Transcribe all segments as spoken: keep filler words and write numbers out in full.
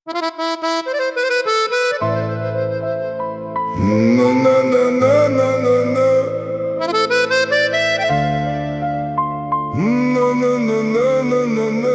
На-на-на-на-на-на-на. На-на-на-на-на-на-на.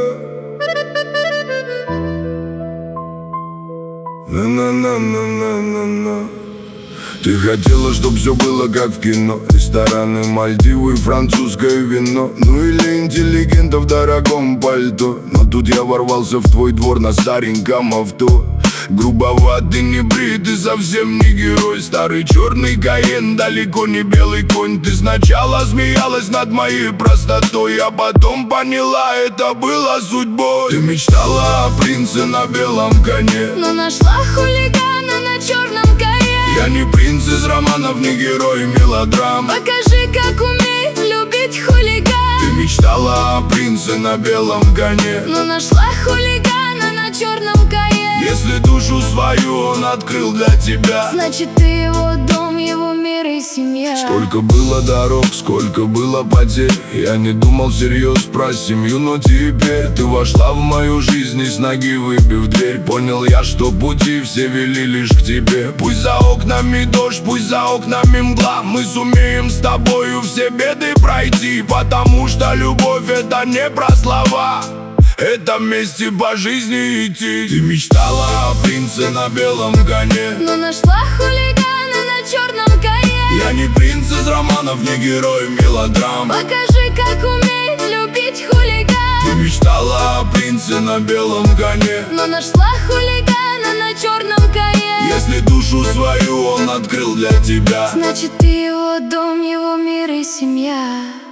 На-на-на-на-на-на-на. Ты хотела, чтоб все было как в кино. Рестораны, Мальдивы, французское вино. Ну или интеллигента в дорогом пальто. Но тут я ворвался в твой двор на стареньком авто. Грубоватый, не бритый, совсем не герой. Старый черный Каен, далеко не белый конь. Ты сначала смеялась над моей простотой, а потом поняла, это было судьбой. Ты мечтала о принце на белом коне, но нашла хулигана на черном коне. Я не принц из романов, не герой мелодрам. Покажи, как умеет любить хулиган. Ты мечтала о принце на белом коне, но нашла хулигана на черном коне. Если душу свою он открыл для тебя, значит ты его дом, его мир и семья. Сколько было дорог, сколько было потерь. Я не думал всерьез про семью, но теперь ты вошла в мою жизнь и с ноги выбив дверь. Понял я, что пути все вели лишь к тебе. Пусть за окнами дождь, пусть за окнами мгла, мы сумеем с тобою все беды пройти. Потому что любовь — это не про слова, это вместе по жизни идти. Ты мечтала о принце на белом коне, но нашла хулигана на черном коне. Я не принц из романов, не герой мелодрам. Покажи, как умеет любить хулиган. Ты мечтала о принце на белом коне, но нашла хулигана на черном коне. Если душу свою он открыл для тебя, значит ты его дом, его мир и семья.